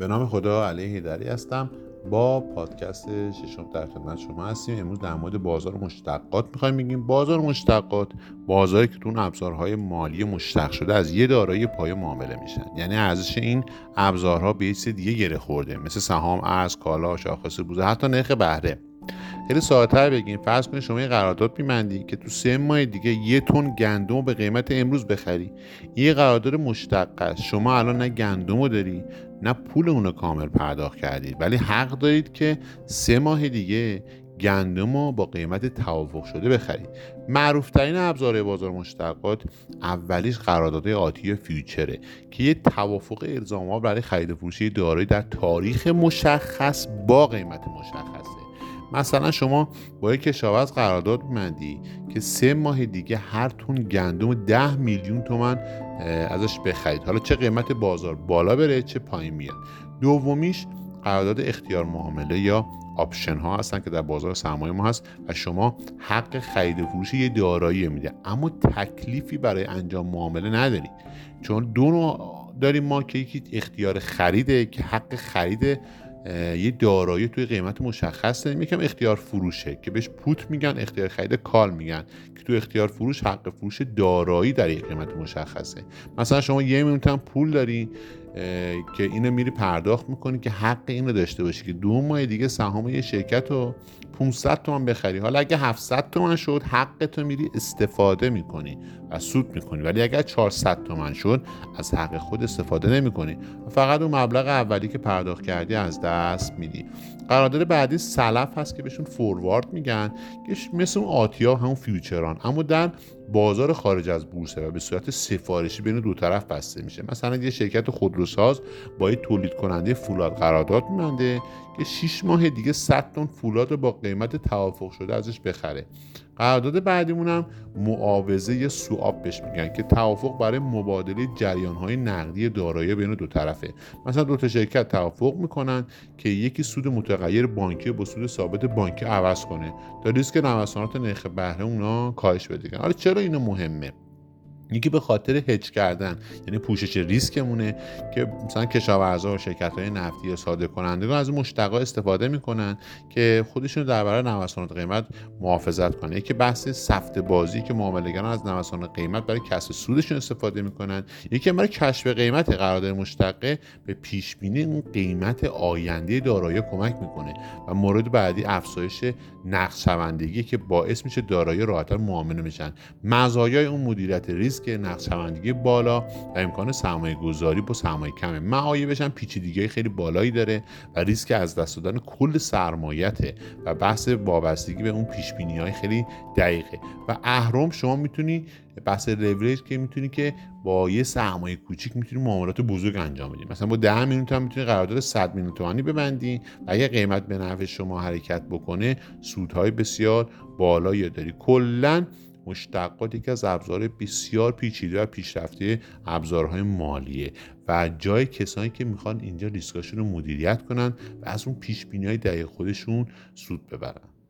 به نام خدا، علی حیدری هستم. با پادکست ششم در خدمت شما هستیم. امروز در مورد بازار مشتقات میخوایم بگیم. بازار مشتقات بازاری که تون ابزارهای مالی مشتق شده از یه دارایی پایه معامله میشن، یعنی ارزش این ابزارها به یه چیز دیگه گره خورده، مثل سهام، ارز، کالا، شاخص بورس، حتی نرخ بهره. خیلی ساده‌تر بگیم، فرض کنید شما یه قرارداد می‌بندی که تو 3 ماه دیگه 1 تن گندم رو به قیمت امروز بخری. یه قرارداد مشتق است. شما الان نه گندم رو داری، نه پول اون رو کامل پرداخت کردید، ولی حق دارید که 3 ماه دیگه گندم رو با قیمت توافق شده بخرید. معروف‌ترین ابزار بازار مشتقات اولیش قراردادهای آتی فیوچره که یه توافق الزام‌آور برای خرید و فروش دارایی در تاریخ مشخص با قیمت مشخصه. مثلا شما با یک کشاورز قرارداد می‌بندی که 3 ماه دیگه هر تن گندم 10 میلیون تومان ازش بخرید، حالا چه قیمت بازار بالا بره چه پایین میاد. دومیش قرارداد اختیار معامله یا آپشن ها هستن که در بازار سرمایه ما هست و شما حق خرید و فروش یه دارایی میده، اما تکلیفی برای انجام معامله نداری. چون دو نوع داریم ما که یکی اختیار خریده که حق خرید یه دارایی توی قیمت مشخص داریم، یکم اختیار فروشه که بهش پوت میگن، اختیار خرید کال میگن که توی اختیار فروش حق فروش دارایی در یک قیمت مشخصه. مثلا شما 1 میلیون تومان پول داری که اینو میری پرداخت میکنی که حق اینو داشته باشی که 2 ماه دیگه سهام یه شرکت رو 500 تومان بخری. حالا اگه 700 تومان شد حق تو میری استفاده میکنی و سود میکنی، ولی اگر 400 تومان شد از حق خود استفاده نمیکنی و فقط اون مبلغ اولی که پرداخت کردی از دست میدی. قرارداد بعدی سلف هست که بهشون فوروارد میگن که مثل اون آتیا همون فیوچران، اما در بازار خارج از بورسه و به صورت سفارشی بین دو طرف بسته میشه. مثلا یه شرکت خودروساز با یه تولید کننده فولاد قرارداد می‌بنده که 6 ماه دیگه 100 تن فولاد رو با قیمت توافق شده ازش بخره. قرارداد بعدیمون هم معاوضه یا سوآپ بهش میگن که توافق برای مبادله جریان‌های نقدی دارایی بین دو طرفه. مثلا دو تا شرکت توافق میکنن که یکی سود متغیر بانکی با سود ثابت بانکی عوض کنه تا ریسک نوسانات نرخ بهره اونا کاهش بده. حالا چرا اینو مهمه؟ یکی به خاطر هج کردن، یعنی پوشش ریسکمونه که مثلا کشاورزا و شرکت‌های نفتی یا صادر کنندگان از مشتقا استفاده میکنن که خودشون در برابر نوسانات قیمت محافظت کنن. یکی بحث سفته بازی که معامله‌گران از نوسان قیمت برای کسب سودشون استفاده میکنن. یکی برای کشف قیمت قرارداد مشتقه به پیش بینی اون قیمت آینده دارایی کمک میکنه. و مورد بعدی افزایش نقدشوندگی که باعث میشه دارایی راحت‌تر معامله میشن. مزایای اون مدیریت ریسک که نقدشوندگی بالا و امکان سرمایه گذاری با سرمایه کمه. معایبش هم پیچیدگی خیلی بالایی داره و ریسک از دست دادن کل سرمایته و بحث وابستگی به اون پیش بینی های خیلی دقیقه. و اهرم شما میتونی بحث لیوریج که میتونی که با یه سرمایه کوچیک میتونی معاملات بزرگ انجام بدی. مثلا با 10 میلیون تومان میتونی قرارداد 100 میلیون تومانی ببندی و اگه قیمت به نفع شما حرکت بکنه سودهای بسیار بالایی داری. کلا مشتقات یکی از ابزار بسیار پیچیده و پیشرفته ابزارهای مالیه و جای کسانی که میخوان اینجا ریسکاشون رو مدیریت کنن و از اون پیش بینی‌های دقیق خودشون سود ببرن.